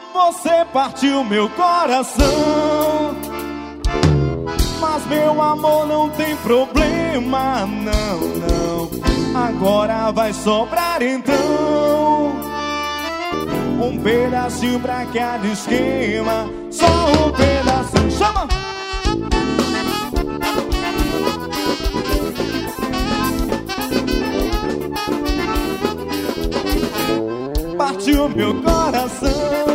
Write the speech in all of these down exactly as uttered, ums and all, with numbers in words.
Você partiu meu coração, mas meu amor não tem problema, não, não. Agora vai sobrar então um pedacinho pra cada esquema. Só um pedacinho, chama! Partiu meu coração,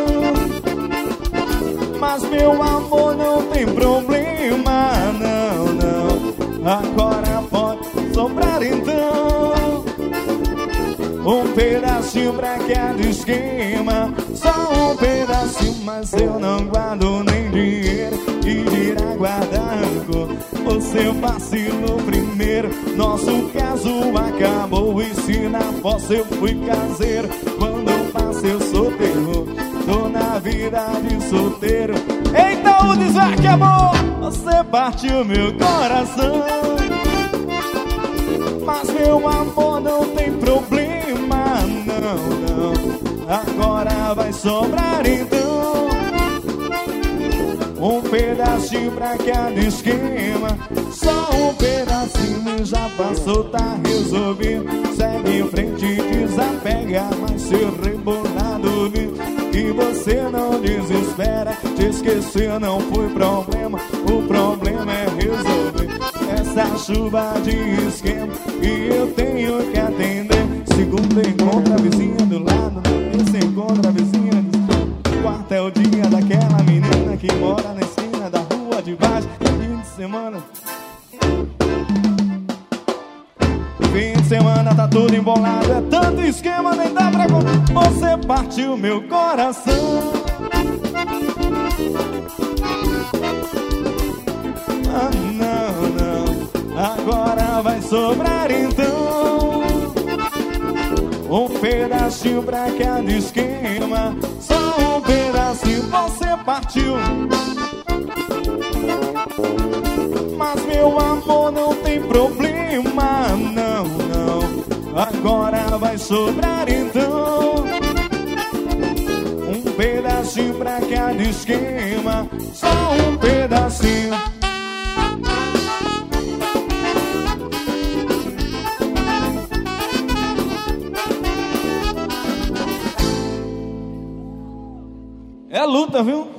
mas meu amor não tem problema, não, não. Agora pode sobrar então um pedacinho pra cada esquema. Só um pedacinho, mas eu não guardo nem dinheiro e dirá guardar rancor. Você vacilou primeiro, nosso caso acabou. E se na fossa eu fui caseiro, quando eu passei eu sou terror. Tô na vida de solteiro. Eita, o desvio, amor! Você partiu meu coração, mas meu amor não tem problema, não, não. Agora vai sobrar então um pedacinho pra cada esquema. Só um pedacinho, já passou, tá resolvido. Segue em frente e desapega, mas seu rebolado lindo. E você não desespera, te esquecer não foi problema. O problema é resolver essa chuva de esquema, e eu tenho que atender. Segundo encontra a vizinha do lado, terça encontra a vizinha do quarto. É o dia daquela menina que mora na esquina da rua de baixo. Fim de semana, fim de semana tá tudo embolado. É tanto esquema, nem dá pra contar. Você partiu meu coração, ah, não, não. Agora vai sobrar então um pedacinho pra cada esquema. Só um pedacinho, você partiu, mas meu amor não tem problema, não, não. Agora vai sobrar então um pedacinho pra cada esquema. Só um pedacinho. É luta, viu?